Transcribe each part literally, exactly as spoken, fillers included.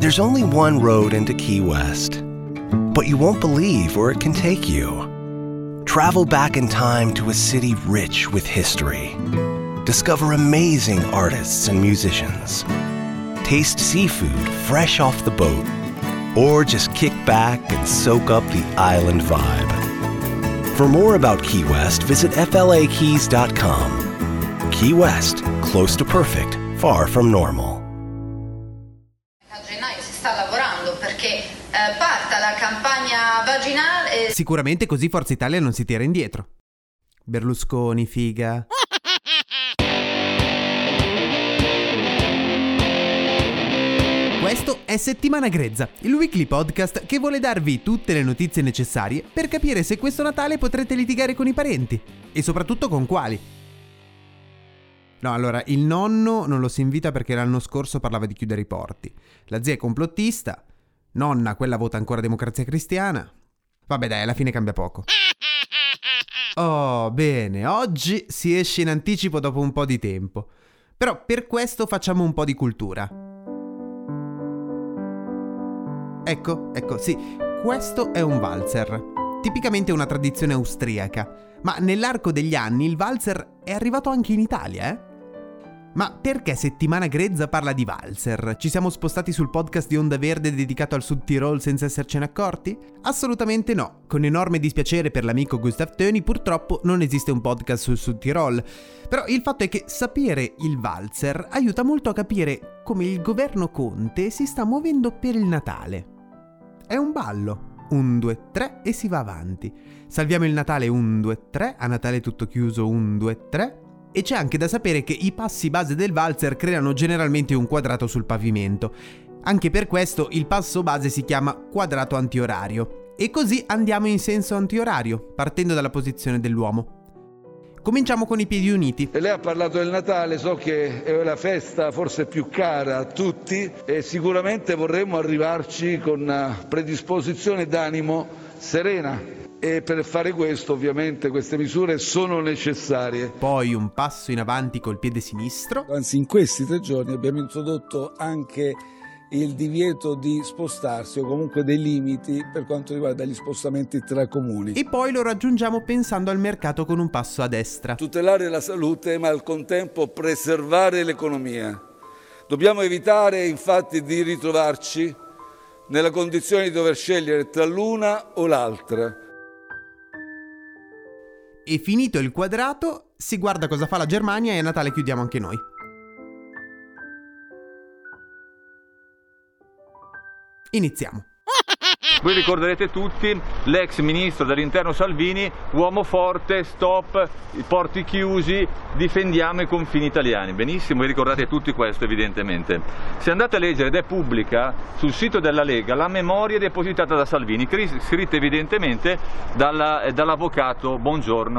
There's only one road into Key West, but you won't believe where it can take you. Travel back in time to a city rich with history. Discover amazing artists and musicians. Taste seafood fresh off the boat. Or just kick back and soak up the island vibe. For more about Key West, visit F L A keys dot com. Key West, close to perfect, far from normal. A gennaio si sta lavorando perché eh, parta la campagna vaginale. E... Sicuramente così Forza Italia non si tira indietro. Berlusconi, figa. Questo è Settimana Grezza, il weekly podcast che vuole darvi tutte le notizie necessarie per capire se questo Natale potrete litigare con i parenti e soprattutto con quali. No, allora, il nonno non lo si invita perché l'anno scorso parlava di chiudere i porti. La zia è complottista, nonna, quella vota ancora Democrazia Cristiana. Vabbè dai, alla fine cambia poco. Oh, bene, oggi si esce in anticipo dopo un po' di tempo. Però per questo facciamo un po' di cultura. Ecco, ecco, sì, questo è un valzer, tipicamente una tradizione austriaca, ma nell'arco degli anni il valzer è arrivato anche in Italia, eh? Ma perché Settimana Grezza parla di valzer? Ci siamo spostati sul podcast di Onda Verde dedicato al Sud Tirol senza essercene accorti? Assolutamente no, con enorme dispiacere per l'amico Gustav Töni purtroppo non esiste un podcast sul Sud Tirol, però il fatto è che sapere il valzer aiuta molto a capire come il governo Conte si sta muovendo per il Natale. È un ballo, un, due, tre e si va avanti. Salviamo il Natale, un, due, tre, a Natale tutto chiuso, un, due, tre. E c'è anche da sapere che i passi base del valzer creano generalmente un quadrato sul pavimento. Anche per questo il passo base si chiama quadrato antiorario. E così andiamo in senso antiorario, partendo dalla posizione dell'uomo. Cominciamo con i piedi uniti. E lei ha parlato del Natale, so che è la festa forse più cara a tutti e sicuramente vorremmo arrivarci con una predisposizione d'animo serena e per fare questo ovviamente queste misure sono necessarie. Poi un passo in avanti col piede sinistro. Anzi, in questi tre giorni abbiamo introdotto anche il divieto di spostarsi o comunque dei limiti per quanto riguarda gli spostamenti tra comuni. E poi lo raggiungiamo pensando al mercato con un passo a destra. Tutelare la salute ma al contempo preservare l'economia. Dobbiamo evitare infatti di ritrovarci nella condizione di dover scegliere tra l'una o l'altra. E finito il quadrato, si guarda cosa fa la Germania e a Natale chiudiamo anche noi. Iniziamo. Voi ricorderete tutti l'ex ministro dell'interno Salvini, uomo forte, stop, i porti chiusi, difendiamo i confini italiani. Benissimo, vi ricordate tutti questo evidentemente. Se andate a leggere, ed è pubblica, sul sito della Lega, la memoria depositata da Salvini, scritta evidentemente dalla, dall'avvocato Bongiorno.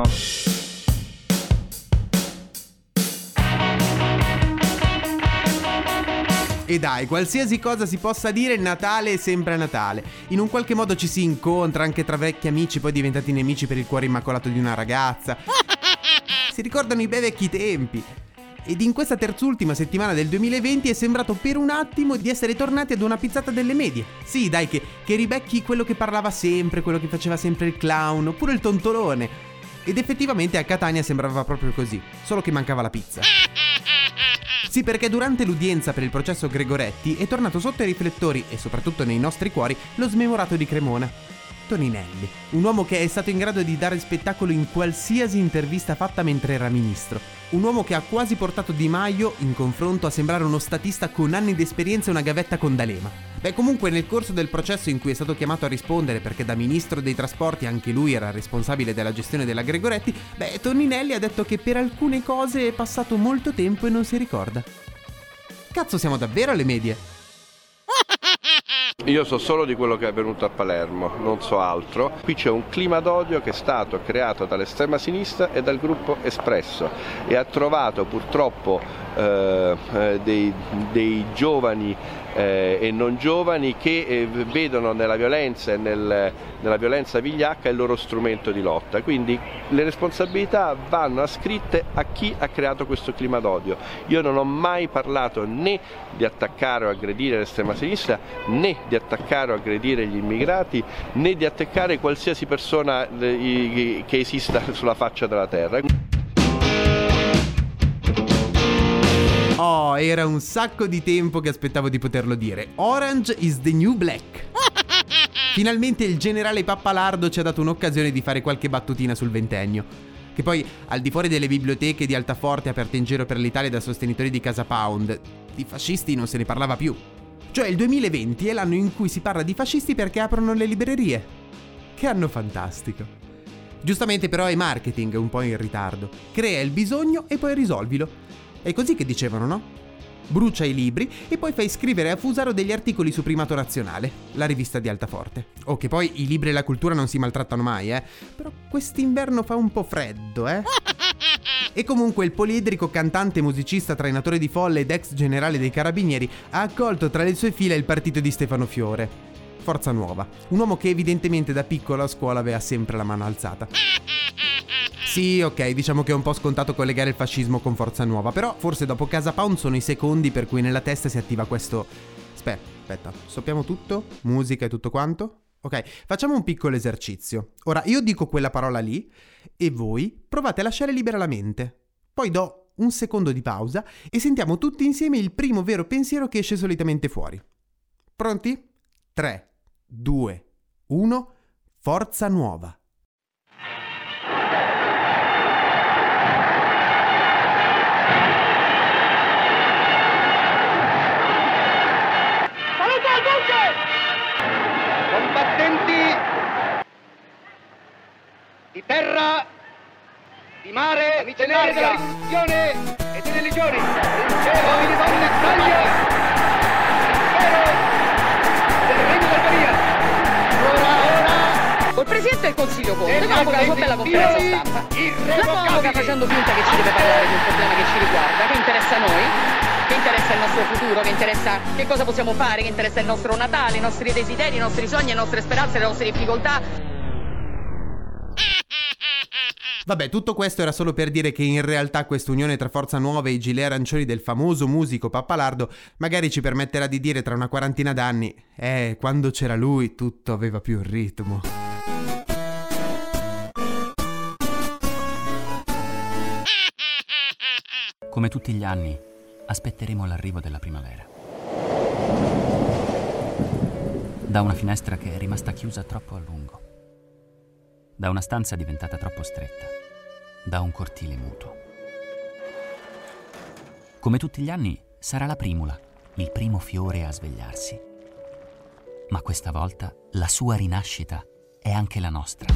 E dai, qualsiasi cosa si possa dire, Natale è sempre Natale. In un qualche modo ci si incontra anche tra vecchi amici poi diventati nemici per il cuore immacolato di una ragazza. Si ricordano i bei vecchi tempi. Ed in questa terzultima settimana del duemilaventi è sembrato per un attimo di essere tornati ad una pizzata delle medie. Sì, dai, che, che ribecchi quello che parlava sempre, quello che faceva sempre il clown, oppure il tontolone. Ed effettivamente a Catania sembrava proprio così, solo che mancava la pizza. Sì, perché durante l'udienza per il processo Gregoretti è tornato sotto i riflettori e soprattutto nei nostri cuori lo smemorato di Cremona. Toninelli, un uomo che è stato in grado di dare spettacolo in qualsiasi intervista fatta mentre era ministro. Un uomo che ha quasi portato Di Maio in confronto a sembrare uno statista con anni di esperienza e una gavetta con D'Alema. Beh, comunque nel corso del processo in cui è stato chiamato a rispondere perché da ministro dei trasporti anche lui era responsabile della gestione della Gregoretti, beh, Toninelli ha detto che per alcune cose è passato molto tempo e non si ricorda. Cazzo, siamo davvero alle medie? Io so solo di quello che è avvenuto a Palermo, non so altro. Qui c'è un clima d'odio che è stato creato dall'estrema sinistra e dal gruppo Espresso e ha trovato purtroppo eh, dei, dei giovani eh, e non giovani che eh, vedono nella violenza e nel, nella violenza vigliacca il loro strumento di lotta. Quindi le responsabilità vanno ascritte a chi ha creato questo clima d'odio. Io non ho mai parlato né di attaccare o aggredire l'estrema sinistra, né di attaccare o aggredire gli immigrati, né di attaccare qualsiasi persona eh, che esista sulla faccia della terra. Oh, era un sacco di tempo che aspettavo di poterlo dire. Orange is the new black. Finalmente il generale Pappalardo ci ha dato un'occasione di fare qualche battutina sul ventennio. Che poi, al di fuori delle biblioteche di Altaforte aperte in giro per l'Italia da sostenitori di Casa Pound, di fascisti non se ne parlava più. Cioè il duemilaventi è l'anno in cui si parla di fascisti perché aprono le librerie. Che anno fantastico. Giustamente però è marketing un po' in ritardo. Crea il bisogno e poi risolvilo. È così che dicevano, no? Brucia i libri e poi fai scrivere a Fusaro degli articoli su Primato Razionale, la rivista di Altaforte. Oh, che poi i libri e la cultura non si maltrattano mai, eh? Però quest'inverno fa un po' freddo, eh? E comunque il poliedrico cantante, musicista, trainatore di folle ed ex generale dei Carabinieri ha accolto tra le sue fila il partito di Stefano Fiore. Forza Nuova. Un uomo che evidentemente da piccolo a scuola aveva sempre la mano alzata. Sì, ok, diciamo che è un po' scontato collegare il fascismo con Forza Nuova, però forse dopo Casa Pound sono i secondi per cui nella testa si attiva questo... Aspetta, aspetta, stoppiamo tutto? Musica e tutto quanto? Ok, facciamo un piccolo esercizio. Ora, io dico quella parola lì e voi provate a lasciare libera la mente. Poi do un secondo di pausa e sentiamo tutti insieme il primo vero pensiero che esce solitamente fuori. Pronti? tre, due, uno, Forza Nuova. Di terra, di mare, di tenere della religione e delle legioni, uomini e donne d'Italia, spero del Regno d'Albania. Ora, ora, col Presidente del Consiglio Conte, convoca una bella conferenza stampa, la convoca facendo finta che ci deve parlare di un problema che ci riguarda, che interessa a noi, che interessa il nostro futuro, che interessa che cosa possiamo fare, che interessa il nostro Natale, i nostri desideri, i nostri sogni, le nostre speranze, le nostre difficoltà. Vabbè, tutto questo era solo per dire che in realtà questa unione tra Forza Nuova e i gilet arancioni del famoso musico Pappalardo magari ci permetterà di dire tra una quarantina d'anni eh, quando c'era lui tutto aveva più ritmo. Come tutti gli anni, aspetteremo l'arrivo della primavera. Da una finestra che è rimasta chiusa troppo a lungo. Da una stanza diventata troppo stretta, da un cortile muto. Come tutti gli anni, sarà la primula, il primo fiore a svegliarsi. Ma questa volta la sua rinascita è anche la nostra.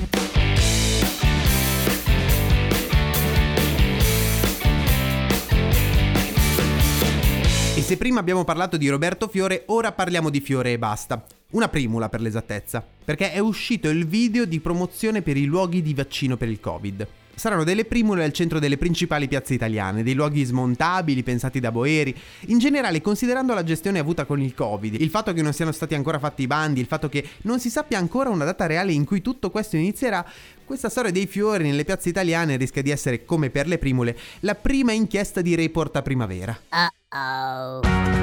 E se prima abbiamo parlato di Roberto Fiore, ora parliamo di Fiore e basta. Una primula per l'esattezza, perché è uscito il video di promozione per i luoghi di vaccino per il Covid. Saranno delle primule al centro delle principali piazze italiane, dei luoghi smontabili pensati da boeri. In generale, considerando la gestione avuta con il Covid, il fatto che non siano stati ancora fatti i bandi, il fatto che non si sappia ancora una data reale in cui tutto questo inizierà, questa storia dei fiori nelle piazze italiane rischia di essere, come per le primule, la prima inchiesta di Report a primavera. Uh-oh.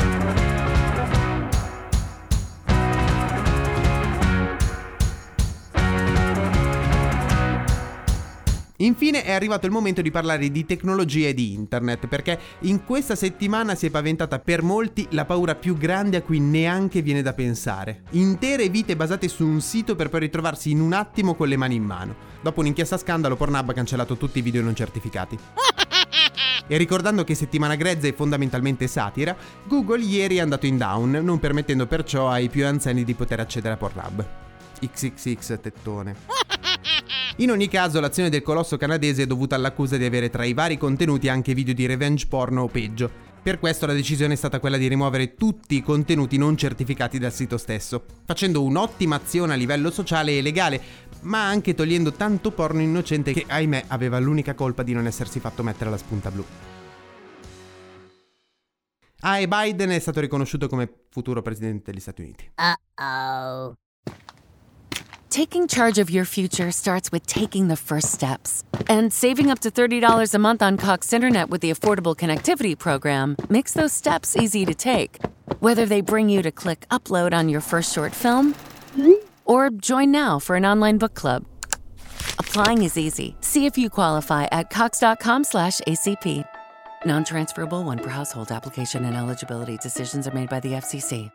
Infine è arrivato il momento di parlare di tecnologia e di internet, perché in questa settimana si è paventata per molti la paura più grande a cui neanche viene da pensare. Intere vite basate su un sito per poi ritrovarsi in un attimo con le mani in mano. Dopo un'inchiesta scandalo, Pornhub ha cancellato tutti i video non certificati. E ricordando che settimana grezza è fondamentalmente satira, Google ieri è andato in down, non permettendo perciò ai più anziani di poter accedere a Pornhub. X X X tettone. In ogni caso, l'azione del colosso canadese è dovuta all'accusa di avere tra i vari contenuti anche video di revenge porno o peggio. Per questo la decisione è stata quella di rimuovere tutti i contenuti non certificati dal sito stesso, facendo un'ottima azione a livello sociale e legale, ma anche togliendo tanto porno innocente che, ahimè, aveva l'unica colpa di non essersi fatto mettere la spunta blu. Ah, e Biden è stato riconosciuto come futuro presidente degli Stati Uniti. Uh-oh. Taking charge of your future starts with taking the first steps. And saving up to thirty dollars a month on Cox Internet with the Affordable Connectivity Program makes those steps easy to take. Whether they bring you to click upload on your first short film or join now for an online book club. Applying is easy. See if you qualify at cox.com slash ACP. Non-transferable one per household. Application and eligibility decisions are made by the F C C.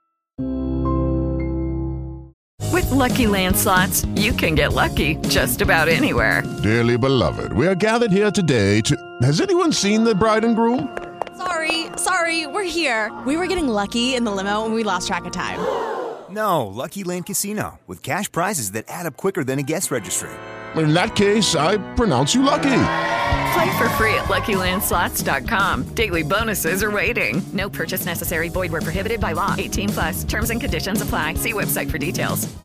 With Lucky Land Slots, you can get lucky just about anywhere. Dearly beloved, we are gathered here today to... Has anyone seen the bride and groom? Sorry, sorry, we're here. We were getting lucky in the limo and we lost track of time. No, Lucky Land Casino, with cash prizes that add up quicker than a guest registry. In that case, I pronounce you lucky. Play for free at lucky land slots dot com. Daily bonuses are waiting. No purchase necessary. Void where prohibited by law. eighteen plus. Terms and conditions apply. See website for details.